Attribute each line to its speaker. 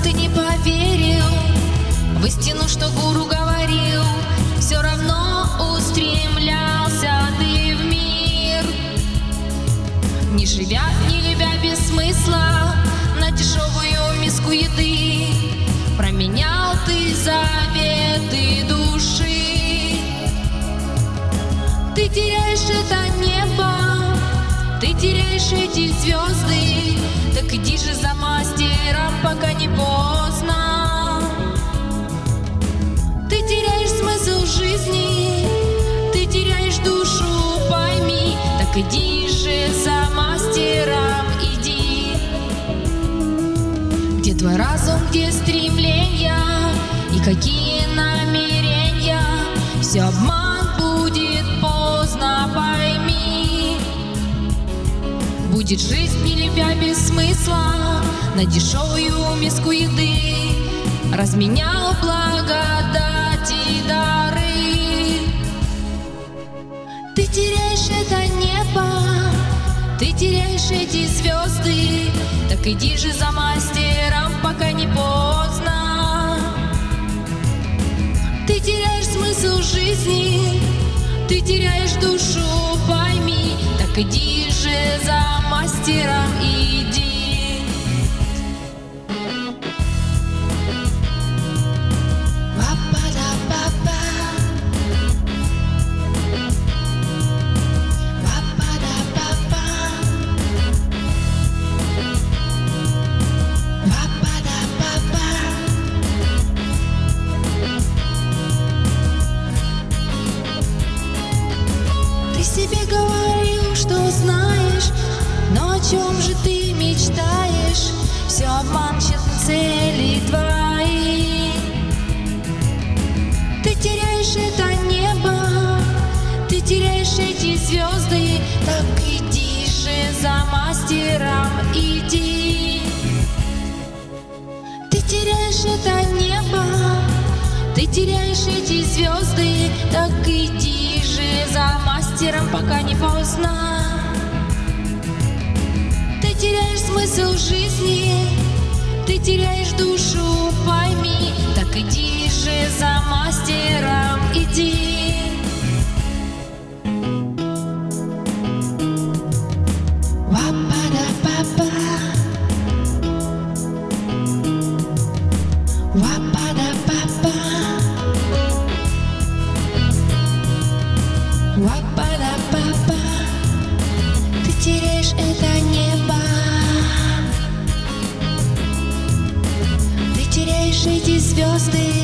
Speaker 1: ты не поверил в истину, что гуру говорил, все равно устремлялся ты в мир. Не живя, не любя без смысла, на дешевую миску еды променял ты заветы души. Ты теряешь это небо, ты теряешь эти звезды, так иди же за мастером, пока не поздно. Ты теряешь смысл жизни, ты теряешь душу, пойми, так иди же за мастером, иди. Где твой разум, где стремления и какие намерения? Все обман, будет поздно, пойми. Будет жизнь, не любя без смысла, на дешевую миску еды разменял благодать и дары. Ты теряешь это небо, ты теряешь эти звезды, так иди же за мастером, пока не поздно. Ты теряешь смысл жизни, ты теряешь душу, пойми, так иди же за мастером, иди. Тебе говорил, что знаешь, но о чем же ты мечтаешь? Все обман, тщетны цели твои. Ты теряешь это небо, ты теряешь эти звезды, так иди же за мастером, иди. Ты теряешь это небо, ты теряешь эти звезды, так иди же за мастером, пока не поздно. Ты теряешь смысл жизни, ты теряешь душу, пойми, так иди же за мастером, иди. Ва-па-да-па-па, ва-па-да-па-па, ва-па-да-па-па. Ты теряешь это небо, ты теряешь эти звезды,